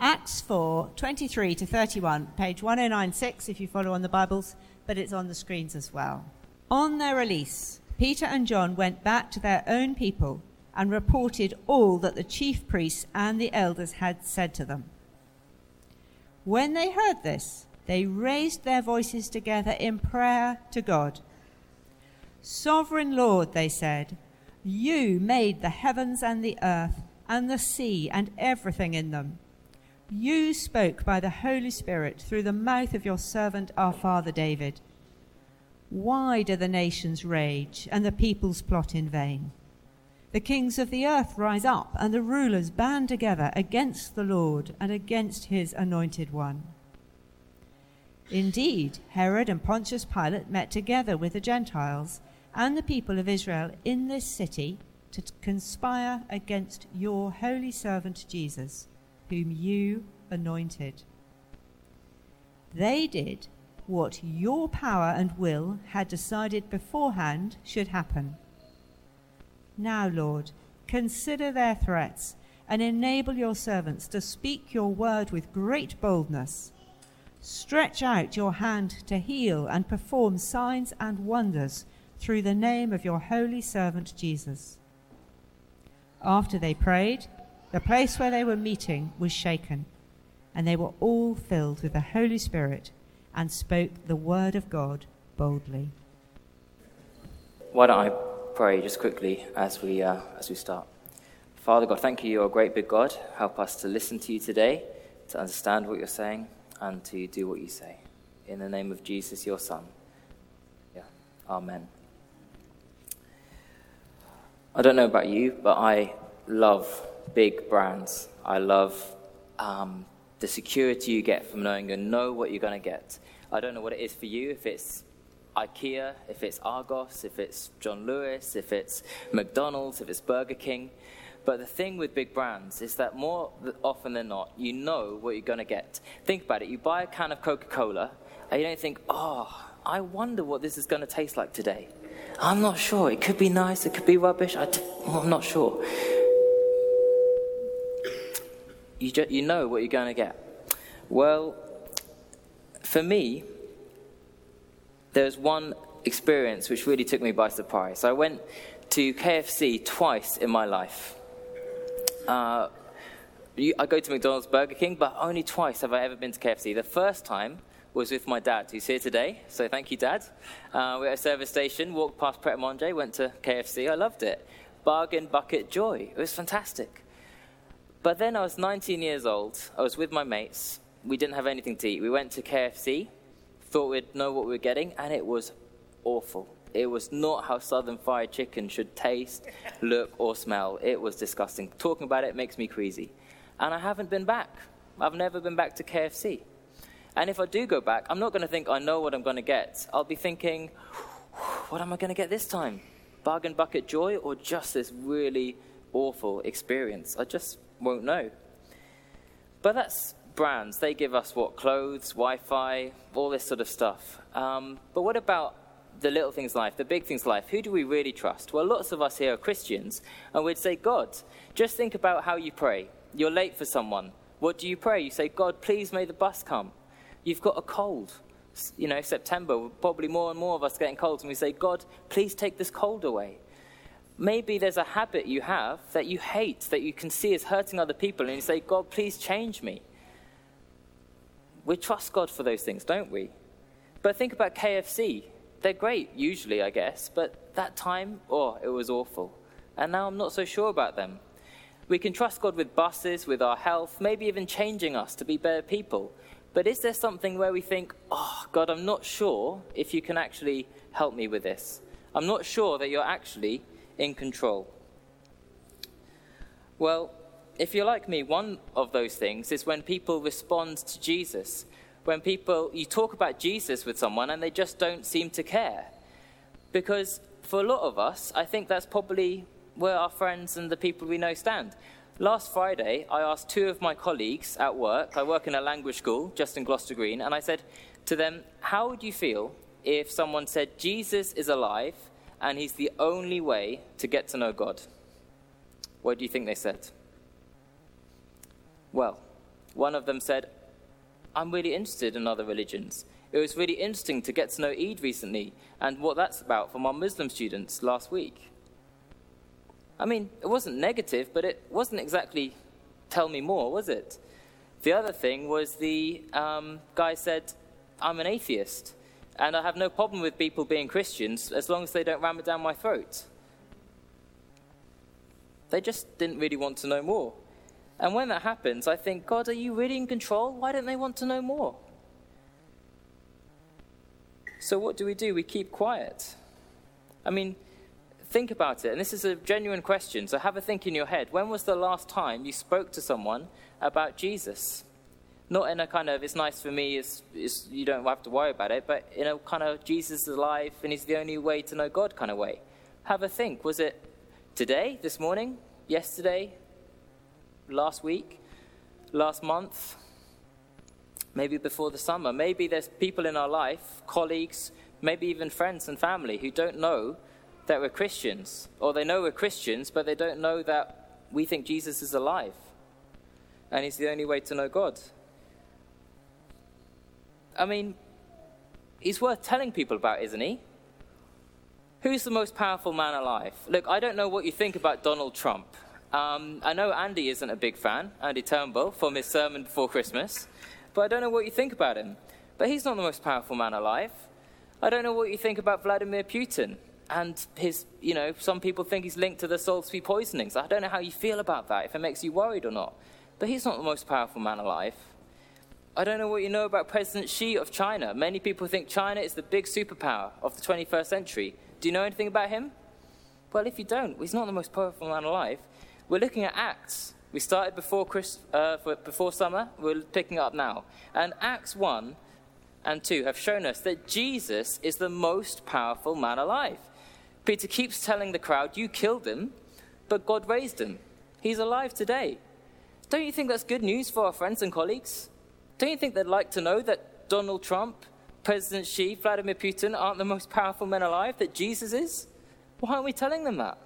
Acts 4, 23 to 31, page 1096 if you follow on the Bibles, but it's on the screens as well. On their release, Peter and John went back to their own people and reported all that the chief priests and the elders had said to them. When they heard this, they raised their voices together in prayer to God. "Sovereign Lord," they said, "you made the heavens and the earth and the sea and everything in them. You spoke by the Holy Spirit through the mouth of your servant our father David. Why do the nations rage and the peoples plot in vain? The kings of the earth rise up and the rulers band together against the Lord and against his anointed one." Indeed, Herod and Pontius Pilate met together with the Gentiles and the people of Israel in this city to conspire against your holy servant Jesus, whom you anointed. They did what your power and will had decided beforehand should happen. Now, Lord, consider their threats and enable your servants to speak your word with great boldness. Stretch out your hand to heal and perform signs and wonders through the name of your holy servant Jesus. After they prayed, the place where they were meeting was shaken, and they were all filled with the Holy Spirit and spoke the word of God boldly. Why don't I pray just quickly as we start. Father God, thank you. You're a great big God. Help us to listen to you today, to understand what you're saying, and to do what you say. In the name of Jesus, your Son. Yeah. Amen. I don't know about you, but I love big brands. I love the security you get from knowing you know what you're going to get. I don't know what it is for you, if it's IKEA, if it's Argos, if it's John Lewis, if it's McDonald's, if it's Burger King. But the thing with big brands is that more often than not, you know what you're going to get. Think about it. You buy a can of Coca-Cola, and you don't think, I wonder what this is going to taste like today. I'm not sure. It could be nice. It could be rubbish. I'm not sure. You know what you're going to get. Well, for me, there's one experience which really took me by surprise. I went to KFC twice in my life. I go to McDonald's, Burger King, but only twice have I ever been to KFC. The first time was with my dad, who's here today. So thank you, Dad. We were at a service station, walked past Pret a Manger, went to KFC. I loved it. Bargain bucket joy. It was fantastic. But then I was 19 years old. I was with my mates. We didn't have anything to eat. We went to KFC, thought we'd know what we were getting, and it was awful. It was not how Southern fried chicken should taste, look, or smell. It was disgusting. Talking about it makes me queasy. And I haven't been back. I've never been back to KFC. And if I do go back, I'm not going to think I know what I'm going to get. I'll be thinking, what am I going to get this time? Bargain bucket joy or just this really awful experience? I just won't know. But that's brands. They give us what? Clothes, Wi-Fi, all this sort of stuff. But what about the little things in life, the big things in life? Who do we really trust? Well, lots of us here are Christians, and we'd say God. Just think about how you pray. You're late for someone. What do you pray? You say, God, please may the bus come. You've got a cold. September, probably more and more of us getting colds, and we say, God, please take this cold away. Maybe there's a habit you have that you hate, that you can see is hurting other people, and you say, God, please change me. We trust God for those things, don't we? But think about KFC. They're great, usually, I guess, but that time, it was awful. And now I'm not so sure about them. We can trust God with buses, with our health, maybe even changing us to be better people. But is there something where we think, God, I'm not sure if you can actually help me with this. I'm not sure that you're actually in control. Well, if you're like me, one of those things is when people respond to Jesus. When you talk about Jesus with someone and they just don't seem to care. Because for a lot of us, I think that's probably where our friends and the people we know stand. Last Friday, I asked two of my colleagues at work, I work in a language school just in Gloucester Green, and I said to them, how would you feel if someone said Jesus is alive and he's the only way to get to know God? What do you think they said? Well, One of them said, I'm really interested in other religions. It was really interesting to get to know Eid recently and what that's about from our Muslim students last week. I mean, it wasn't negative, but it wasn't exactly tell me more, was it? The other thing was the guy said, I'm an atheist, and I have no problem with people being Christians as long as they don't ram it down my throat. They just didn't really want to know more. And when that happens, I think, God, are you really in control? Why don't they want to know more? So what do? We keep quiet. I mean, think about it. And this is a genuine question, so have a think in your head. When was the last time you spoke to someone about Jesus? Not in a kind of, it's nice for me, you don't have to worry about it, but in a kind of Jesus is alive and he's the only way to know God kind of way. Have a think. Was it today, this morning, yesterday, last week, last month, maybe before the summer? Maybe there's people in our life, colleagues, maybe even friends and family who don't know that we're Christians, or they know we're Christians, but they don't know that we think Jesus is alive and he's the only way to know God. I mean, he's worth telling people about, isn't he? Who's the most powerful man alive? Look, I don't know what you think about Donald Trump. I know Andy isn't a big fan, Andy Turnbull, from his sermon before Christmas, but I don't know what you think about him. But he's not the most powerful man alive. I don't know what you think about Vladimir Putin and his, some people think he's linked to the Salisbury poisonings. I don't know how you feel about that, if it makes you worried or not. But he's not the most powerful man alive. I don't know what you know about President Xi of China. Many people think China is the big superpower of the 21st century. Do you know anything about him? Well, if you don't, he's not the most powerful man alive. We're looking at Acts. We started before summer. We're picking up now. And Acts 1 and 2 have shown us that Jesus is the most powerful man alive. Peter keeps telling the crowd, you killed him, but God raised him. He's alive today. Don't you think that's good news for our friends and colleagues? Don't you think they'd like to know that Donald Trump, President Xi, Vladimir Putin aren't the most powerful men alive, that Jesus is? Why aren't we telling them that?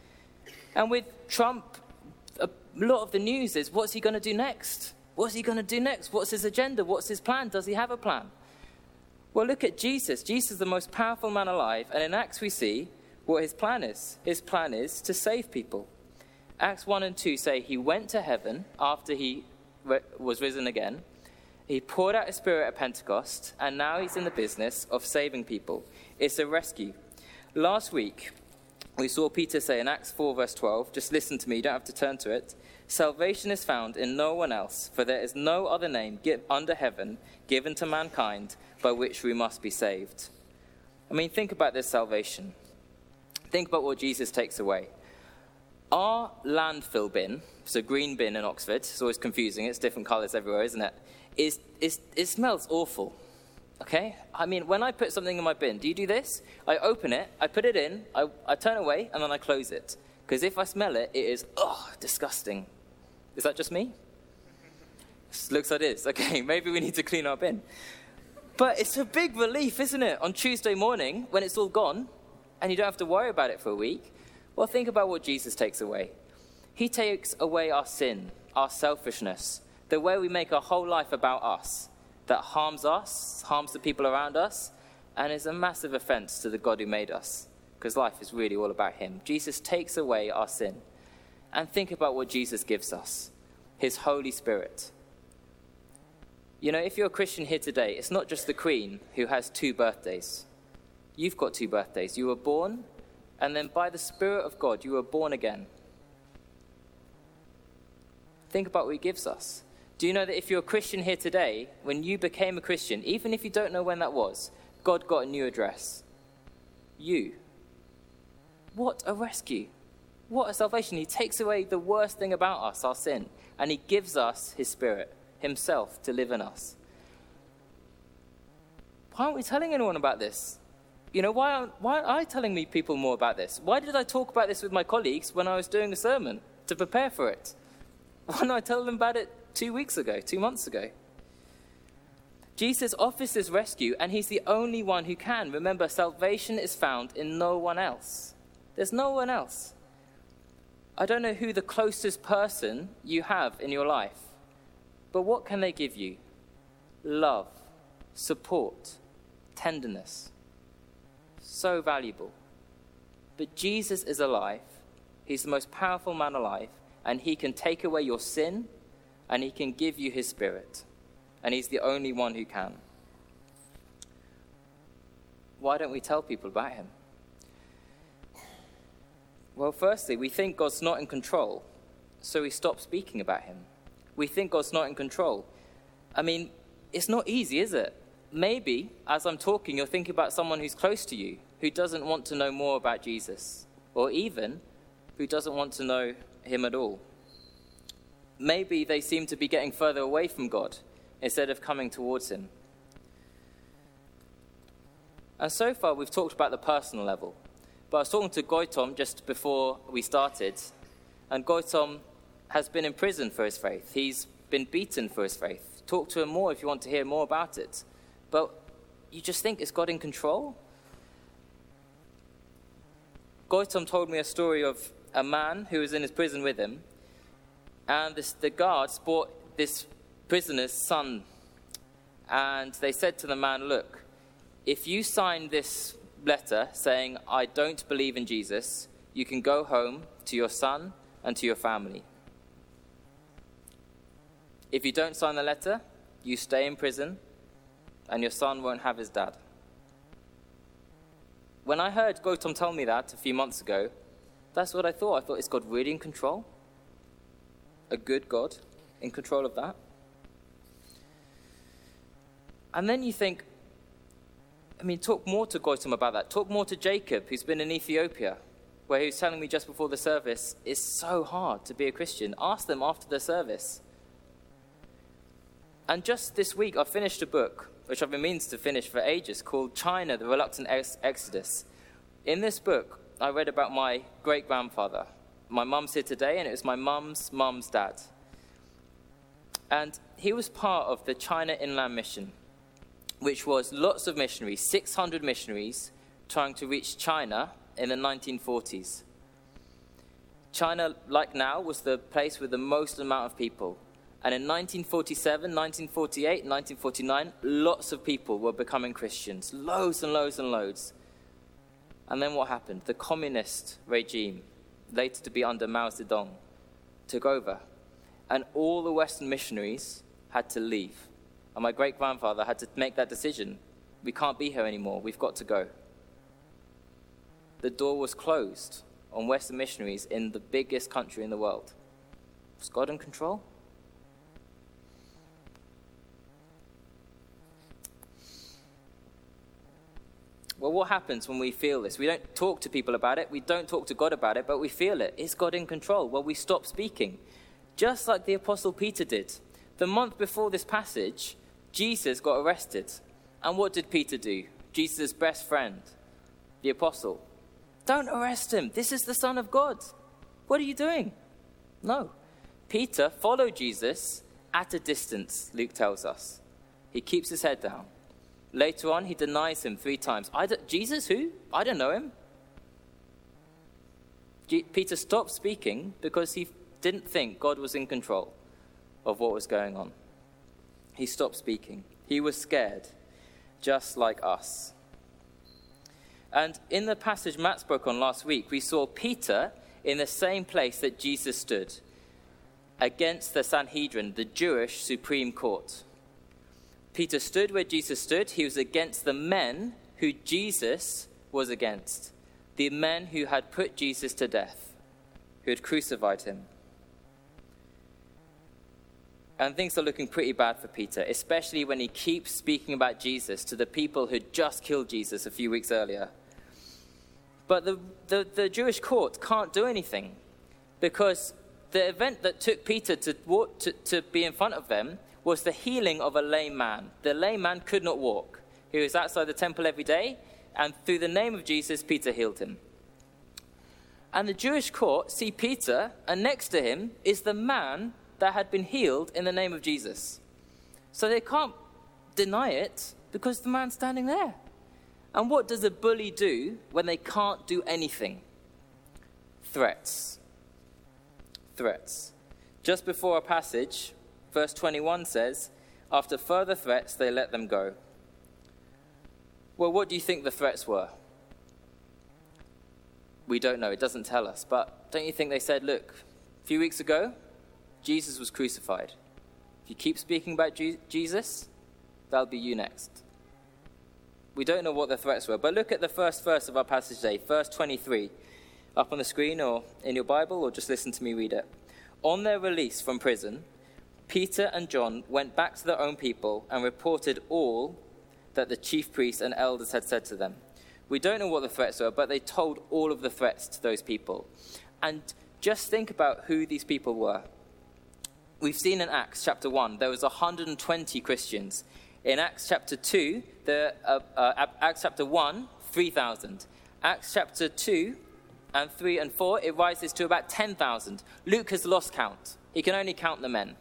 And with Trump, a lot of the news is, what's he going to do next? What's he going to do next? What's his agenda? What's his plan? Does he have a plan? Well, look at Jesus. Jesus is the most powerful man alive, and in Acts we see what his plan is. His plan is to save people. Acts 1 and 2 say he went to heaven after he was risen again. He poured out his Spirit at Pentecost, and now he's in the business of saving people. It's a rescue. Last week, we saw Peter say in Acts 4 verse 12, just listen to me, you don't have to turn to it, salvation is found in no one else, for there is no other name under heaven given to mankind by which we must be saved. I mean, think about this salvation. Think about what Jesus takes away. Our landfill bin, so green bin in Oxford, it's always confusing, it's different colours everywhere, isn't it? It smells awful, okay? I mean, when I put something in my bin, do you do this? I open it, I put it in, I turn away, and then I close it. Because if I smell it, it is, disgusting. Is that just me? Looks like it is. Okay, maybe we need to clean our bin. But it's a big relief, isn't it? On Tuesday morning, when it's all gone, and you don't have to worry about it for a week. Well, think about what Jesus takes away. He takes away our sin, our selfishness, the way we make our whole life about us, that harms us, harms the people around us, and is a massive offense to the God who made us, because life is really all about him. Jesus takes away our sin. And think about what Jesus gives us, his Holy Spirit. You know, if you're a Christian here today, it's not just the Queen who has 2 birthdays. You've got 2 birthdays. You were born, and then by the Spirit of God, you were born again. Think about what he gives us. Do you know that if you're a Christian here today, when you became a Christian, even if you don't know when that was, God got a new address? You. What a rescue. What a salvation. He takes away the worst thing about us, our sin, and he gives us his Spirit, himself, to live in us. Why aren't we telling anyone about this? You know, why aren't I telling people more about this? Why did I talk about this with my colleagues when I was doing a sermon to prepare for it? Why didn't I tell them about it 2 months ago? Jesus offers this rescue, and he's the only one who can. Remember, salvation is found in no one else. There's no one else. I don't know who the closest person you have in your life. But what can they give you? Love, support, tenderness. So valuable. But Jesus is alive. He's the most powerful man alive, and he can take away your sin, and he can give you his Spirit. And he's the only one who can. Why don't we tell people about him? Well, firstly, we think God's not in control, so we stop speaking about him. We think God's not in control. I mean, it's not easy, is it? Maybe, as I'm talking, you're thinking about someone who's close to you, who doesn't want to know more about Jesus, or even who doesn't want to know him at all. Maybe they seem to be getting further away from God instead of coming towards him. And so far, we've talked about the personal level. But I was talking to Gautam just before we started, and Gautam has been in prison for his faith. He's been beaten for his faith. Talk to him more if you want to hear more about it. But you just think, is God in control? Gautam told me a story of a man who was in his prison with him, and the guards brought this prisoner's son, and they said to the man, look, if you sign this letter saying, I don't believe in Jesus, you can go home to your son and to your family. If you don't sign the letter, you stay in prison, and your son won't have his dad. When I heard Gautam tell me that a few months ago, that's what I thought. I thought, is God really in control? A good God in control of that? And then you think, talk more to Gautam about that. Talk more to Jacob, who's been in Ethiopia, where he was telling me just before the service, it's so hard to be a Christian. Ask them after the service. And just this week, I finished a book, which I've been meaning to finish for ages, called China, the Reluctant Exodus. In this book, I read about my great-grandfather. My mum's here today, and it was my mum's dad. And he was part of the China Inland Mission, which was lots of missionaries, 600 missionaries, trying to reach China in the 1940s. China, like now, was the place with the most amount of people. And in 1947, 1948, 1949, lots of people were becoming Christians. Loads and loads and loads. And then what happened? The communist regime, later to be under Mao Zedong, took over. And all the Western missionaries had to leave. And my great-grandfather had to make that decision. We can't be here anymore. We've got to go. The door was closed on Western missionaries in the biggest country in the world. Was God in control? Well, what happens when we feel this? We don't talk to people about it. We don't talk to God about it, but we feel it. Is God in control? Well, we stop speaking. Just like the Apostle Peter did. The month before this passage, Jesus got arrested. And what did Peter do? Jesus' best friend, the apostle. Don't arrest him. This is the Son of God. What are you doing? No. Peter followed Jesus at a distance, Luke tells us. He keeps his head down. Later on, he denies him 3 times. Jesus, who? I don't know him. Peter stopped speaking because he didn't think God was in control of what was going on. He stopped speaking. He was scared, just like us. And in the passage Matt spoke on last week, we saw Peter in the same place that Jesus stood, against the Sanhedrin, the Jewish Supreme Court. Peter stood where Jesus stood. He was against the men who Jesus was against, the men who had put Jesus to death, who had crucified him. And things are looking pretty bad for Peter, especially when he keeps speaking about Jesus to the people who just killed Jesus a few weeks earlier. But the Jewish court can't do anything, because the event that took Peter to be in front of them was the healing of a lame man. The lame man could not walk. He was outside the temple every day, and through the name of Jesus, Peter healed him. And the Jewish court see Peter, and next to him is the man that had been healed in the name of Jesus. So they can't deny it because the man's standing there. And what does a bully do when they can't do anything? Threats. Threats. Just before our passage, Verse 21 says, after further threats, they let them go. Well, what do you think the threats were? We don't know. It doesn't tell us. But don't you think they said, look, a few weeks ago, Jesus was crucified. If you keep speaking about Jesus, that'll be you next. We don't know what the threats were. But look at the first verse of our passage today, verse 23, up on the screen or in your Bible, or just listen to me read it. On their release from prison, Peter and John went back to their own people and reported all that the chief priests and elders had said to them. We don't know what the threats were, but they told all of the threats to those people. And just think about who these people were. We've seen in Acts chapter 1, there was 120 Christians. In Acts chapter 2, Acts chapter 1, 3,000. Acts chapter 2 and 3 and 4, it rises to about 10,000. Luke has lost count. He can only count the men.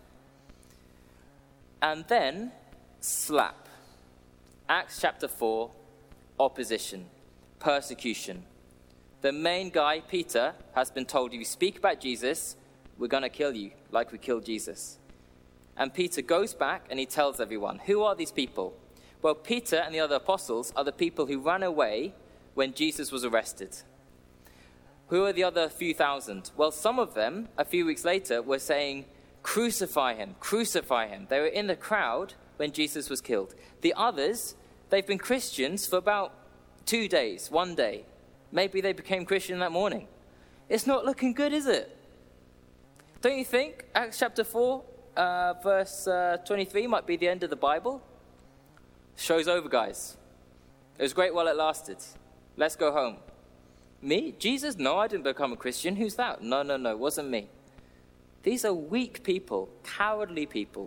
And then, slap. Acts chapter 4, opposition, persecution. The main guy, Peter, has been told, if you speak about Jesus, we're going to kill you like we killed Jesus. And Peter goes back and he tells everyone, who are these people? Well, Peter and the other apostles are the people who ran away when Jesus was arrested. Who are the other few thousand? Well, some of them, a few weeks later, were saying, crucify him, crucify him. They were in the crowd when Jesus was killed. The others, they've been Christians for about 2 days, 1 day. Maybe they became Christian that morning. It's not looking good, is it? Don't you think Acts chapter 4, verse 23 might be the end of the Bible? Show's over, guys. It was great while it lasted. Let's go home. Me? Jesus? No, I didn't become a Christian. Who's that? No, it wasn't me. These are weak people, cowardly people.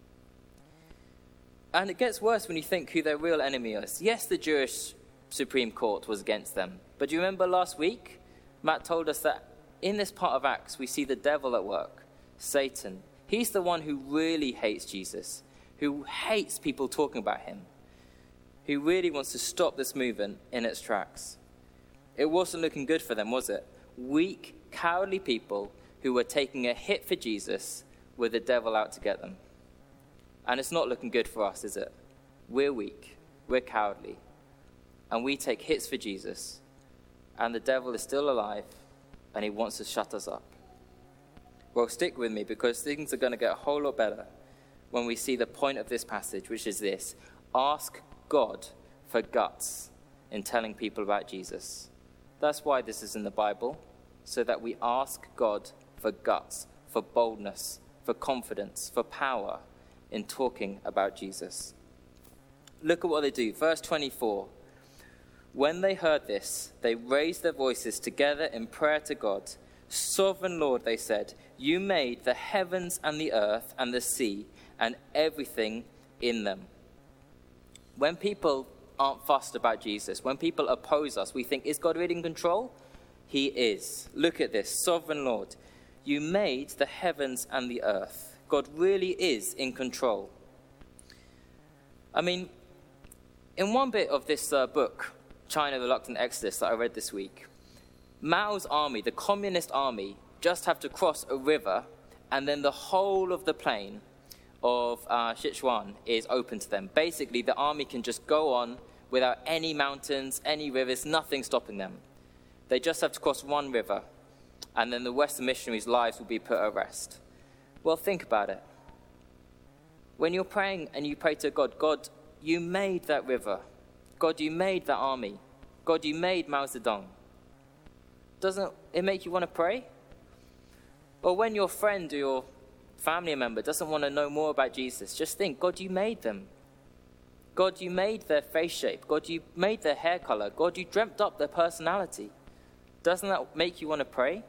And it gets worse when you think who their real enemy is. Yes, the Jewish Supreme Court was against them. But do you remember last week? Matt told us that in this part of Acts, we see the devil at work, Satan. He's the one who really hates Jesus, who hates people talking about him, who really wants to stop this movement in its tracks. It wasn't looking good for them, was it? Weak, cowardly people who were taking a hit for Jesus with the devil out to get them. And it's not looking good for us, is it? We're weak, we're cowardly, and we take hits for Jesus, and the devil is still alive, and he wants to shut us up. Well, stick with me, because things are going to get a whole lot better when we see the point of this passage, which is this: ask God for guts in telling people about Jesus. That's why this is in the Bible, so that we ask God for guts, for boldness, for confidence, for power in talking about Jesus. Look at what they do. Verse 24. When they heard this, they raised their voices together in prayer to God. Sovereign Lord, they said, you made the heavens and the earth and the sea and everything in them. When people aren't fussed about Jesus, when people oppose us, we think, is God really in control? He is. Look at this. Sovereign Lord, you made the heavens and the earth. God really is in control. I mean, in one bit of this book, China, the Reluctant Exodus, that I read this week, Mao's army, the communist army, just have to cross a river, and then the whole of the plain of Sichuan is open to them. Basically, the army can just go on without any mountains, any rivers, nothing stopping them. They just have to cross one river, and then the Western missionaries' lives will be put at rest. Well, think about it. When you're praying and you pray to God, God, you made that river. God, you made that army. God, you made Mao Zedong. Doesn't it make you want to pray? Or when your friend or your family member doesn't want to know more about Jesus, just think, God, you made them. God, you made their face shape. God, you made their hair color. God, you dreamt up their personality. Doesn't that make you want to pray?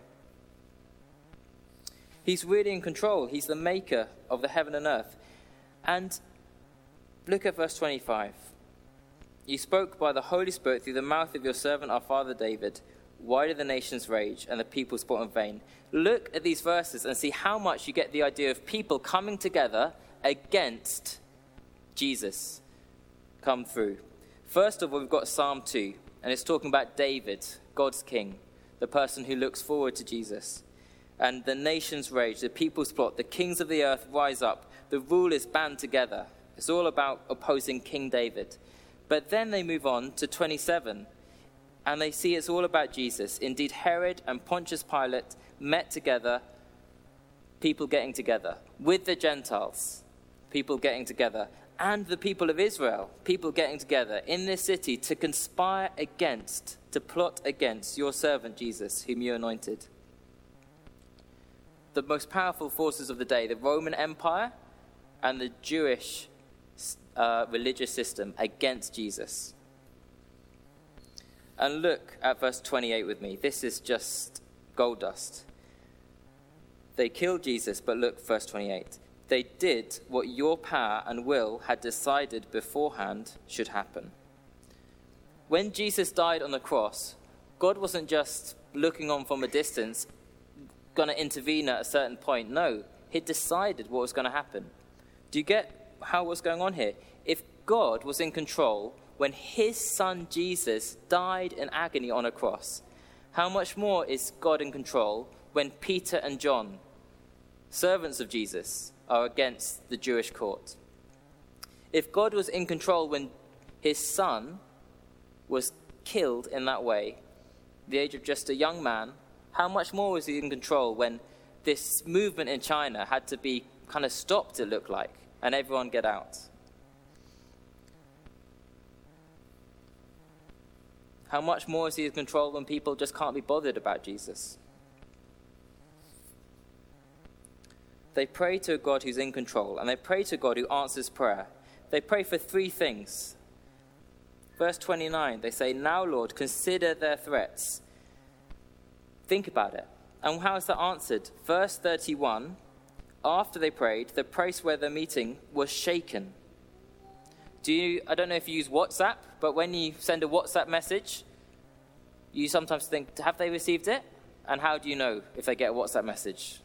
He's really in control. He's the maker of the heaven and earth. And look at verse 25. You spoke by the Holy Spirit through the mouth of your servant, our father David. Why do the nations rage and the people sport in vain? Look at these verses and see how much you get the idea of people coming together against Jesus come through. First of all, we've got Psalm 2, and it's talking about David, God's king, the person who looks forward to Jesus. And the nations rage, the peoples plot, the kings of the earth rise up. the rule is band together. It's all about opposing King David. But then they move on to 27, and they see it's all about Jesus. Indeed, Herod and Pontius Pilate met together, people getting together, with the Gentiles, people getting together, and the people of Israel, people getting together in this city to conspire against, to plot against your servant Jesus, whom you anointed. The most powerful forces of the day, the Roman Empire and the Jewish religious system against Jesus. And look at verse 28 with me. This is just gold dust. They killed Jesus, but look, verse 28. They did what your power and will had decided beforehand should happen. When Jesus died on the cross, God wasn't just looking on from a distance, going to intervene at a certain point. No, he decided what was going to happen. Do you get what's going on here? If God was in control when his son Jesus died in agony on a cross, how much more is God in control when Peter and John, servants of Jesus, are against the Jewish court? If God was in control when his son was killed in that way, the age of just a young man, how much more was he in control when this movement in China had to be kind of stopped, it looked like, and everyone get out? How much more is he in control when people just can't be bothered about Jesus? They pray to a God who's in control, and they pray to a God who answers prayer. They pray for three things. Verse 29, they say, "Now, Lord, consider their threats." Think about it. And how is that answered? Verse 31, after they prayed, the place where they're meeting was shaken. I don't know if you use WhatsApp, but when you send a WhatsApp message, you sometimes think, have they received it? And how do you know if they get a WhatsApp message?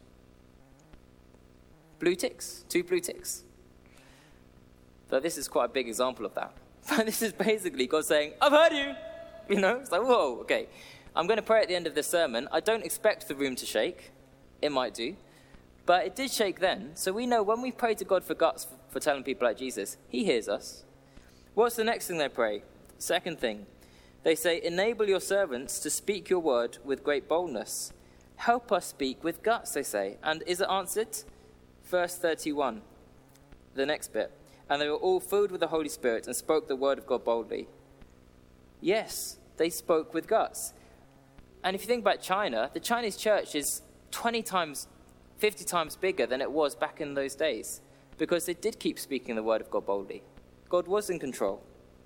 Blue ticks, 2 blue ticks. So this is quite a big example of that. But this is basically God saying, I've heard you. It's like, whoa, okay. I'm going to pray at the end of this sermon. I don't expect the room to shake. It might do. But it did shake then. So we know when we pray to God for guts for telling people like Jesus, he hears us. What's the next thing they pray? Second thing, they say, enable your servants to speak your word with great boldness. Help us speak with guts, they say. And is it answered? Verse 31, the next bit. And they were all filled with the Holy Spirit and spoke the word of God boldly. Yes, they spoke with guts. And if you think about China, the Chinese church is 20 times, 50 times bigger than it was back in those days, because they did keep speaking the word of God boldly. God was in control.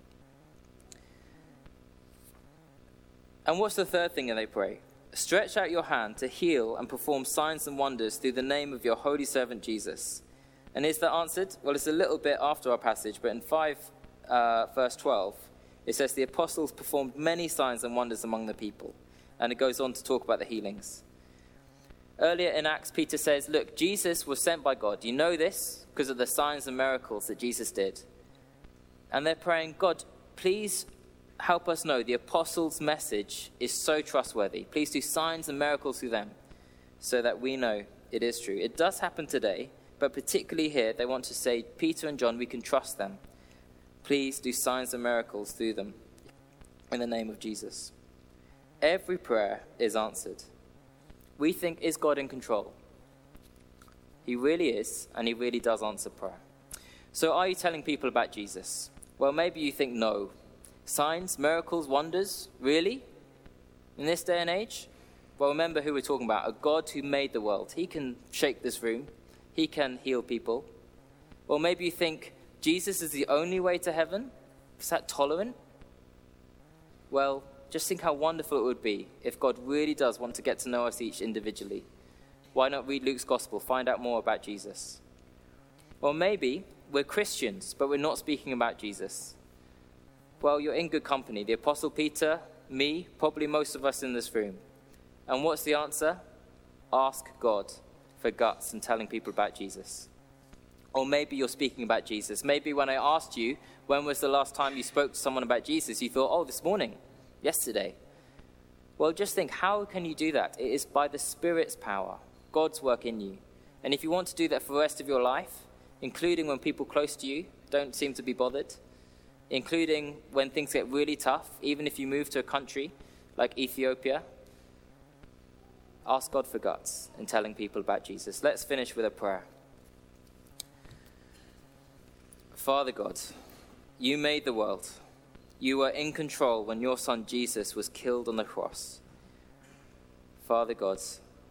And what's the third thing that they pray? Stretch out your hand to heal and perform signs and wonders through the name of your holy servant Jesus. And is that answered? Well, it's a little bit after our passage, but in verse 12, it says the apostles performed many signs and wonders among the people. And it goes on to talk about the healings. Earlier in Acts, Peter says, look, Jesus was sent by God. You know this because of the signs and miracles that Jesus did. And they're praying, God, please help us know the apostles' message is so trustworthy. Please do signs and miracles through them so that we know it is true. It does happen today, but particularly here, they want to say, Peter and John, we can trust them. Please do signs and miracles through them in the name of Jesus. Every prayer is answered. We think, is God in control? He really is, and he really does answer prayer. So are you telling people about Jesus? Well, maybe you think no. Signs, miracles, wonders, really? In this day and age? Well, remember who we're talking about, a God who made the world. He can shake this room. He can heal people. Or maybe you think Jesus is the only way to heaven? Is that tolerant? Well, just think how wonderful it would be if God really does want to get to know us each individually. Why not read Luke's gospel, find out more about Jesus? Or maybe we're Christians, but we're not speaking about Jesus. Well, you're in good company. The Apostle Peter, me, probably most of us in this room. And what's the answer? Ask God for guts and telling people about Jesus. Or maybe you're speaking about Jesus. Maybe when I asked you, when was the last time you spoke to someone about Jesus, you thought, this morning, yesterday. Well, just think, how can you do that? It is by the Spirit's power, God's work in you. And if you want to do that for the rest of your life, including when people close to you don't seem to be bothered, including when things get really tough, even if you move to a country like Ethiopia. Ask God for guts in telling people about Jesus. Let's finish with a prayer. Father God, you made the world. You were in control when your son Jesus was killed on the cross. Father God,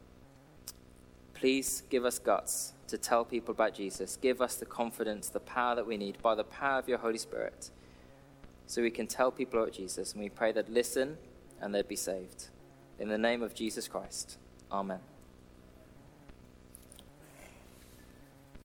please give us guts to tell people about Jesus. Give us the confidence, the power that we need by the power of your Holy Spirit, so we can tell people about Jesus, and we pray they'd listen and they'd be saved. In the name of Jesus Christ, amen.